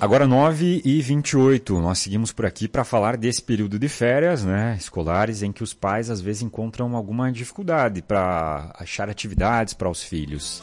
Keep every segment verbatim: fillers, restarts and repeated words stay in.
Agora nove e vinte e oito, nós seguimos por aqui para falar desse período de férias, né, escolares, em que os pais às vezes encontram alguma dificuldade para achar atividades para os filhos.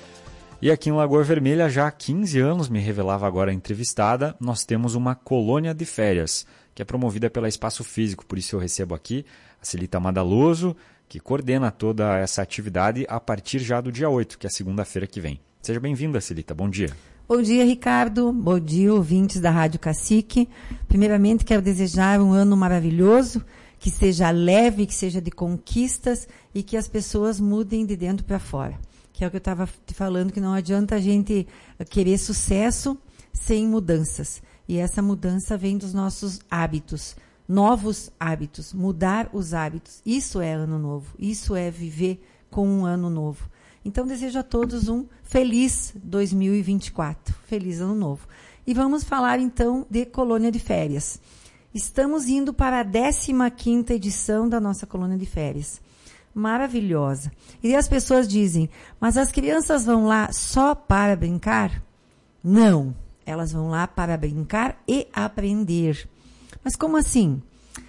E aqui em Lagoa Vermelha, já há quinze anos, me revelava agora a entrevistada, nós temos uma colônia de férias, que é promovida pela Espaço Físico, por isso eu recebo aqui a Celita Madaloso, que coordena toda essa atividade a partir já do dia oito, que é a segunda-feira que vem. Seja bem-vinda, Celita, bom dia. Bom dia, Ricardo. Bom dia, ouvintes da Rádio Cacique. Primeiramente, quero desejar um ano maravilhoso, que seja leve, que seja de conquistas e que as pessoas mudem de dentro para fora. Que é o que eu estava te falando, que não adianta a gente querer sucesso sem mudanças. E essa mudança vem dos nossos hábitos, novos hábitos, mudar os hábitos. Isso é ano novo, isso é viver com um ano novo. Então, desejo a todos um feliz dois mil e vinte e quatro. Feliz ano novo. E vamos falar, então, de colônia de férias. Estamos indo para a décima quinta edição da nossa colônia de férias. Maravilhosa. E as pessoas dizem, mas as crianças vão lá só para brincar? Não. Elas vão lá para brincar e aprender. Mas como assim?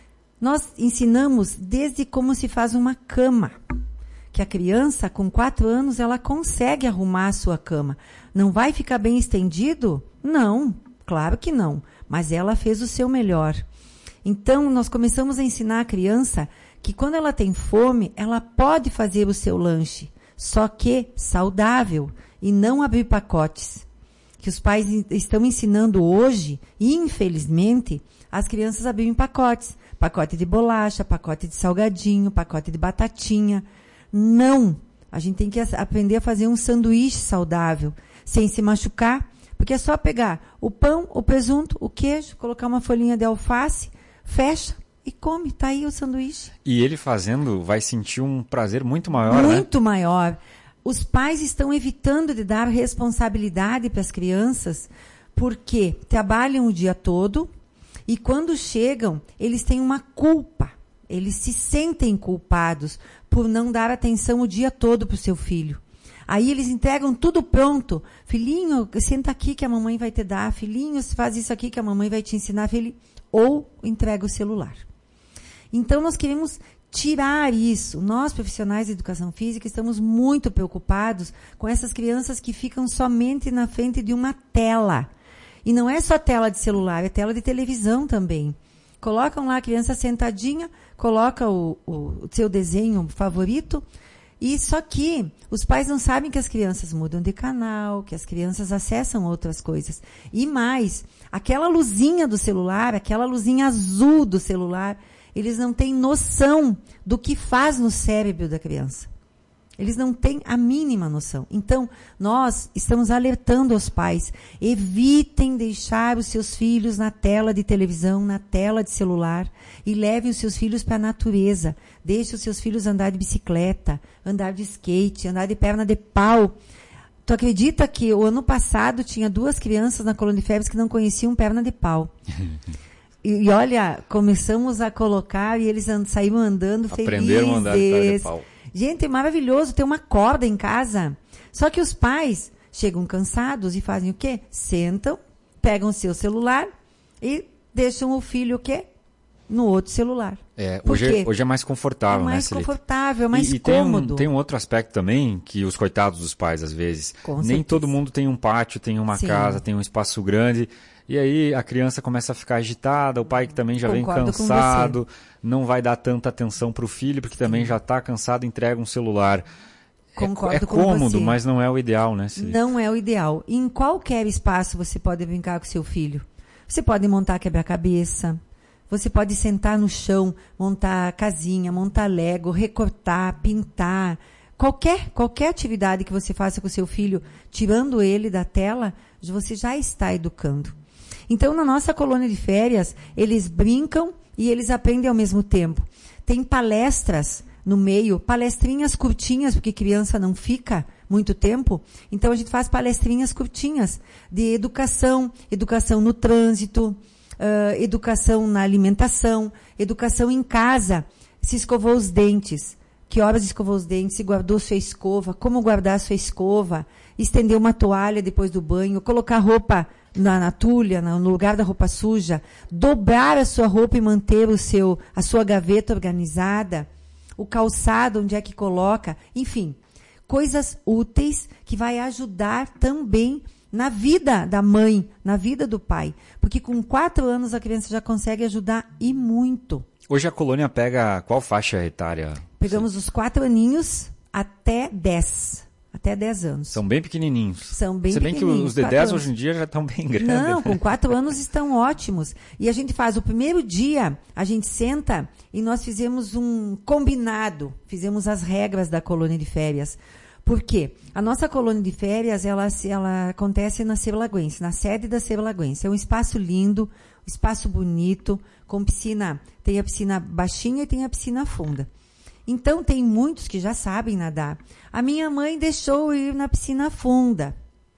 Nós ensinamos desde como se faz uma cama. Que a criança, com quatro anos, ela consegue arrumar a sua cama. Não vai ficar bem estendido? Não, claro que não. Mas ela fez o seu melhor. Então, nós começamos a ensinar a criança que quando ela tem fome, ela pode fazer o seu lanche, só que saudável, e não abrir pacotes. Que os pais estão ensinando hoje, infelizmente, as crianças a abrirem pacotes. Pacote de bolacha, pacote de salgadinho, pacote de batatinha. Não, a gente tem que aprender a fazer um sanduíche saudável, sem se machucar, porque é só pegar o pão, o presunto, o queijo, colocar uma folhinha de alface, fecha e come, tá aí o sanduíche. E ele fazendo vai sentir um prazer muito maior, muito né? Muito maior. Os pais estão evitando de dar responsabilidade para as crianças, porque trabalham o dia todo e quando chegam, eles têm uma culpa. Eles se sentem culpados por não dar atenção o dia todo para o seu filho. Aí eles entregam tudo pronto. Filhinho, senta aqui que a mamãe vai te dar. Filhinho, faz isso aqui que a mamãe vai te ensinar. Filho. Ou entrega o celular. Então nós queremos tirar isso. Nós, profissionais de educação física, estamos muito preocupados com essas crianças que ficam somente na frente de uma tela. E não é só tela de celular, é tela de televisão também. Colocam lá a criança sentadinha, coloca o, o, o seu desenho favorito, e só que os pais não sabem que as crianças mudam de canal, que as crianças acessam outras coisas. E mais, aquela luzinha do celular, aquela luzinha azul do celular, eles não têm noção do que faz no cérebro da criança. Eles não têm a mínima noção. Então, nós estamos alertando aos pais, evitem deixar os seus filhos na tela de televisão, na tela de celular, e levem os seus filhos para a natureza. Deixe os seus filhos andar de bicicleta, andar de skate, andar de perna de pau. Tu acredita que o ano passado tinha duas crianças na colônia de férias que não conheciam perna de pau? E, e olha, começamos a colocar e eles and, saíram andando felizes. Aprenderam a andar de perna de pau. Gente, é maravilhoso ter uma corda em casa. Só que os pais chegam cansados e fazem o quê? Sentam, pegam o seu celular e deixam o filho o quê? No outro celular. É, hoje, é, hoje é mais confortável, né, mais né, confortável, é mais e, e cômodo. Tem um, tem um outro aspecto também, que os coitados dos pais, às vezes, Com nem certeza. todo mundo tem um pátio, tem uma Sim. casa, tem um espaço grande, e aí a criança começa a ficar agitada, o pai que também já Concordo vem cansado, não vai dar tanta atenção para o filho, porque Sim. também já está cansado, entrega um celular. Concordo é, é com cômodo, você. mas não é o ideal, né, Cid? Não é o ideal. Em qualquer espaço você pode brincar com seu filho. Você pode montar quebra-cabeça, você pode sentar no chão, montar casinha, montar lego, recortar, pintar. Qualquer, qualquer atividade que você faça com seu filho, tirando ele da tela, você já está educando. Então, na nossa colônia de férias, eles brincam e eles aprendem ao mesmo tempo. Tem palestras no meio, palestrinhas curtinhas, porque criança não fica muito tempo. Então, a gente faz palestrinhas curtinhas de educação, educação no trânsito, uh, educação na alimentação, educação em casa. Se escovou os dentes, que horas escovou os dentes, se guardou sua escova, como guardar sua escova, estender uma toalha depois do banho, colocar roupa na, na tulha, no lugar da roupa suja, dobrar a sua roupa e manter o seu, a sua gaveta organizada, o calçado, onde é que coloca, enfim, coisas úteis que vai ajudar também na vida da mãe, na vida do pai. Porque com quatro anos a criança já consegue ajudar e muito. Hoje a colônia pega qual faixa etária? Pegamos os quatro aninhos até dez. Até dez anos. São bem pequenininhos. São bem Se bem pequenininhos. que os de dez hoje em dia já estão bem grandes. Não, né? com quatro anos estão ótimos. E a gente faz o primeiro dia, a gente senta e nós fizemos um combinado. Fizemos as regras da colônia de férias. Por quê? A nossa colônia de férias, ela, ela acontece na Cerro Lagoense, na sede da Cerro Lagoense. É um espaço lindo, um espaço bonito, com piscina. Tem a piscina baixinha e tem a piscina funda. Então, tem muitos que já sabem nadar. A minha mãe deixou eu ir na piscina funda,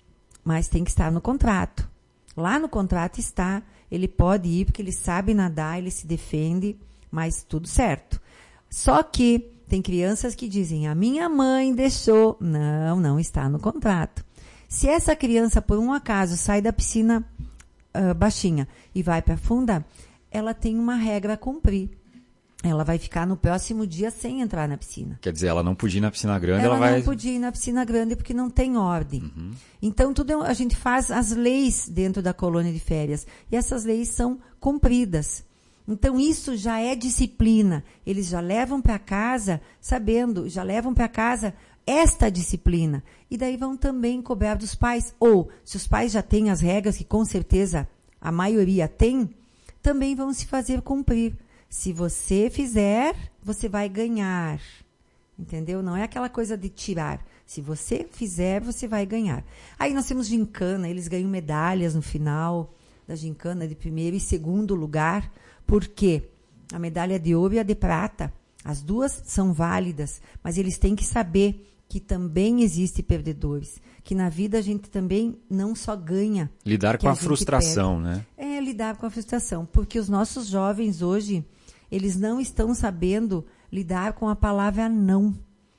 mas tem que estar no contrato. Lá no contrato está, ele pode ir porque ele sabe nadar, ele se defende, mas tudo certo. Só que tem crianças que dizem, a minha mãe deixou. Não, não está no contrato. Se essa criança, por um acaso, sai da piscina uh, baixinha e vai para a funda, ela tem uma regra a cumprir. Ela vai ficar no próximo dia sem entrar na piscina. Quer dizer, ela não podia ir na piscina grande, ela, ela vai... não podia ir na piscina grande porque não tem ordem. Uhum. Então, tudo a gente faz as leis dentro da colônia de férias. E essas leis são cumpridas. Então, isso já é disciplina. Eles já levam para casa, sabendo, já levam para casa esta disciplina. E daí vão também cobrar dos pais. Ou, se os pais já têm as regras, que com certeza a maioria tem, também vão se fazer cumprir. Se você fizer, você vai ganhar. Entendeu? Não é aquela coisa de tirar. Se você fizer, você vai ganhar. Aí nós temos gincana, eles ganham medalhas no final da gincana de primeiro e segundo lugar. Por quê? A medalha de ouro e a de prata. As duas são válidas, mas eles têm que saber que também existem perdedores. Que na vida a gente também não só ganha. Lidar com a, a frustração, perde. né? É, lidar com a frustração. Porque os nossos jovens hoje, eles não estão sabendo lidar com a palavra não.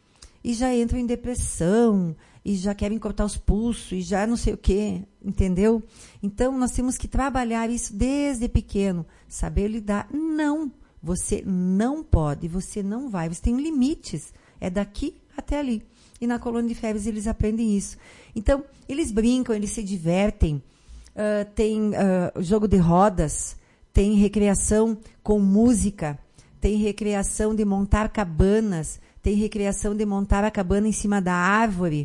E já entram em depressão, e já querem cortar os pulsos, e já não sei o quê, entendeu? Então, nós temos que trabalhar isso desde pequeno. Saber lidar. Não, você não pode, você não vai. Você tem limites. É daqui até ali. E na colônia de férias eles aprendem isso. Então, eles brincam, eles se divertem. Uh, tem uh, jogo de rodas, tem recreação com música, tem recreação de montar cabanas, tem recreação de montar a cabana em cima da árvore,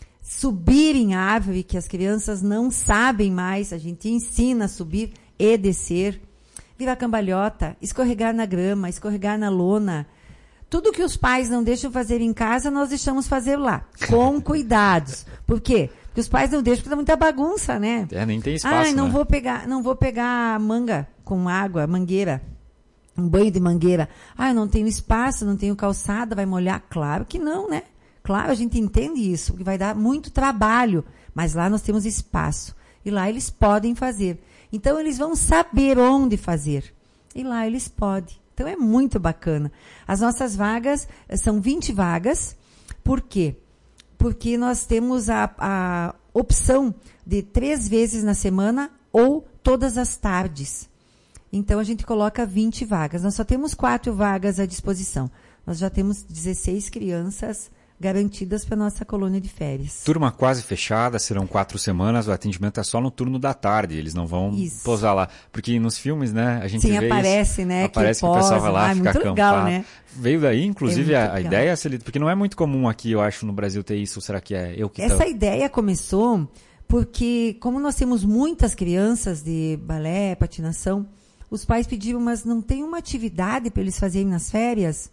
subir em árvore, que as crianças não sabem mais, a gente ensina a subir e descer, virar cambalhota, escorregar na grama, escorregar na lona. Tudo que os pais não deixam fazer em casa, nós deixamos fazer lá, com cuidados. Por quê? Porque os pais não deixam, porque dá muita bagunça, né? É, nem tem espaço, Ai, não né? vou pegar, não vou pegar manga com água, mangueira, um banho de mangueira. Ah, não tenho espaço, não tenho calçada, vai molhar? Claro que não, né? Claro, a gente entende isso, porque vai dar muito trabalho, mas lá nós temos espaço. E lá eles podem fazer. Então, eles vão saber onde fazer. E lá eles podem. Então, é muito bacana. As nossas vagas, são vinte vagas. Por quê? Porque nós temos a, a opção de três vezes na semana ou todas as tardes. Então, a gente coloca vinte vagas. Nós só temos quatro vagas à disposição. Nós já temos dezesseis crianças garantidas para a nossa colônia de férias. Turma quase fechada, serão quatro semanas, o atendimento é só no turno da tarde, eles não vão isso. Posar lá. Porque nos filmes, né, a gente Sim, vê aparece, isso, né? aparece que, que o pessoal vai lá, ah, fica muito acampado. Legal, né? Veio daí, inclusive, é a, a legal. ideia, porque não é muito comum aqui, eu acho, no Brasil ter isso, será que é eu que... Essa tá... ideia começou porque, como nós temos muitas crianças de balé, patinação, os pais pediram, mas não tem uma atividade para eles fazerem nas férias?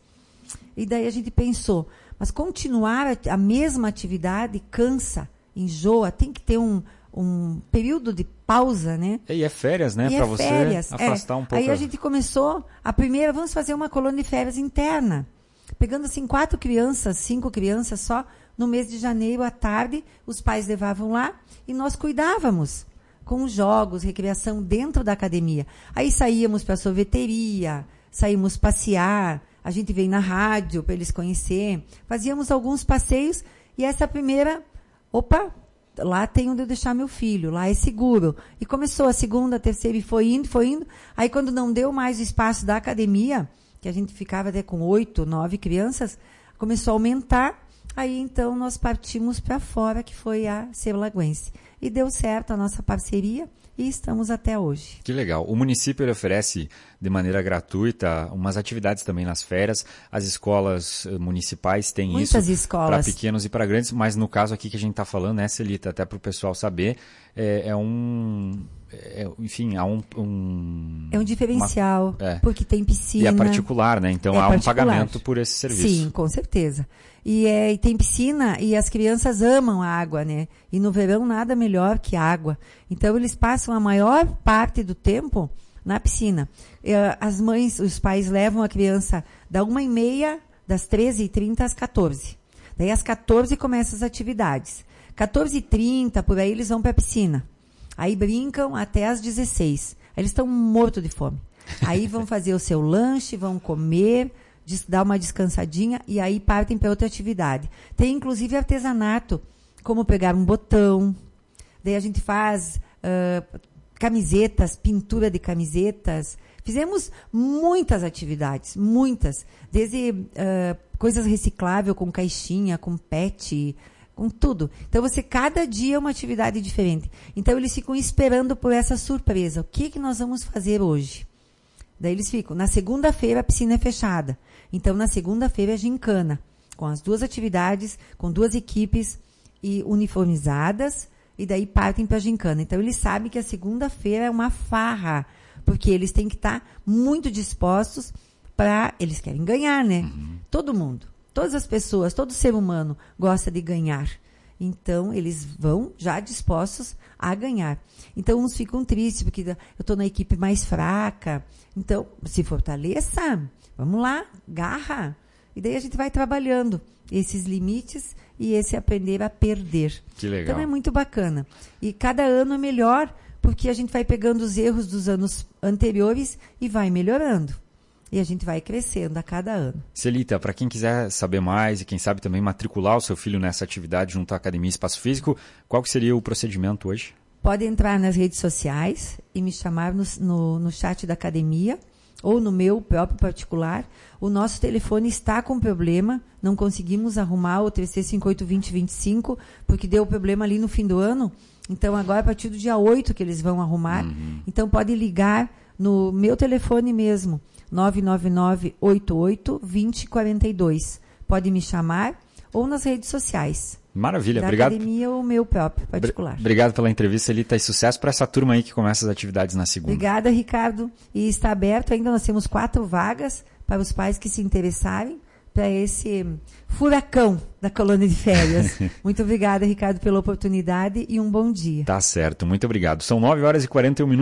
E daí a gente pensou, mas continuar a mesma atividade cansa, enjoa, tem que ter um, um período de pausa, né? E é férias, né? Para é você férias. afastar é. um pouco. Aí a gente começou, a primeira, vamos fazer uma colônia de férias interna. Pegando assim quatro crianças, cinco crianças só, no mês de janeiro à tarde, os pais levavam lá e nós cuidávamos com os jogos, recreação dentro da academia. Aí saíamos para a sorveteria, saímos passear, a gente veio na rádio para eles conhecerem, fazíamos alguns passeios e essa primeira, opa, lá tem onde eu deixar meu filho, lá é seguro. E começou a segunda, a terceira, e foi indo, foi indo. Aí quando não deu mais o espaço da academia, que a gente ficava até com oito, nove crianças, começou a aumentar. Aí então nós partimos para fora, que foi a Ser Lagoense. E deu certo a nossa parceria. E estamos até hoje. Que legal. O município ele oferece de maneira gratuita umas atividades também nas férias. As escolas municipais têm Muitas isso para pequenos e para grandes, mas no caso aqui que a gente está falando, né, Celita, até para o pessoal saber, é, é um... É, enfim, há um, um... É um diferencial, uma, é. porque tem piscina. E é particular, né? Então é há particular. um pagamento por esse serviço. Sim, com certeza. E, é, e tem piscina e as crianças amam a água, né? E no verão nada melhor que água. Então eles passam a maior parte do tempo na piscina. As mães, os pais levam a criança da uma e meia, das treze e trinta às quatorze. Daí às quatorze começam as atividades. quatorze e trinta, por aí eles vão para a piscina. Aí brincam até às dezesseis. Aí eles estão mortos de fome. Aí vão fazer o seu lanche, vão comer, dar uma descansadinha e aí partem para outra atividade. Tem inclusive artesanato, como pegar um botão. Daí a gente faz uh, camisetas, pintura de camisetas. Fizemos muitas atividades, muitas. Desde uh, coisas recicláveis com caixinha, com pet, com tudo. Então, você, cada dia é uma atividade diferente. Então, eles ficam esperando por essa surpresa. O que, que nós vamos fazer hoje? Daí eles ficam. Na segunda-feira, a piscina é fechada. Então, na segunda-feira é gincana, com as duas atividades, com duas equipes e uniformizadas, e daí partem para a gincana. Então, eles sabem que a segunda-feira é uma farra, porque eles têm que estar muito dispostos para... Eles querem ganhar, né? Uhum. Todo mundo. Todas as pessoas, todo ser humano gosta de ganhar. Então, eles vão já dispostos a ganhar. Então, uns ficam tristes, porque eu estou na equipe mais fraca. Então, se fortaleça, vamos lá, garra. E daí a gente vai trabalhando esses limites e esse aprender a perder. Que legal. Então, é muito bacana. E cada ano é melhor, porque a gente vai pegando os erros dos anos anteriores e vai melhorando. E a gente vai crescendo a cada ano. Celita, para quem quiser saber mais e quem sabe também matricular o seu filho nessa atividade junto à Academia Espaço Físico, qual que seria o procedimento hoje? Pode entrar nas redes sociais e me chamar no, no, no chat da academia ou no meu próprio particular. O nosso telefone está com problema, não conseguimos arrumar o três três cinco oito, dois zero dois cinco, porque deu problema ali no fim do ano. Então, agora, a partir do dia oito que eles vão arrumar. Uhum. Então, pode ligar no meu telefone mesmo, nove nove nove, oito oito, dois zero quatro dois. Pode me chamar ou nas redes sociais. Maravilha, da obrigado. Academia ou meu próprio particular. Obrigado pela entrevista, Celita, e sucesso para essa turma aí que começa as atividades na segunda. Obrigada, Ricardo. E está aberto ainda, nós temos quatro vagas para os pais que se interessarem para esse furacão da colônia de férias. Muito obrigada, Ricardo, pela oportunidade e um bom dia. Tá certo, muito obrigado. São nove horas e quarenta e um minutos.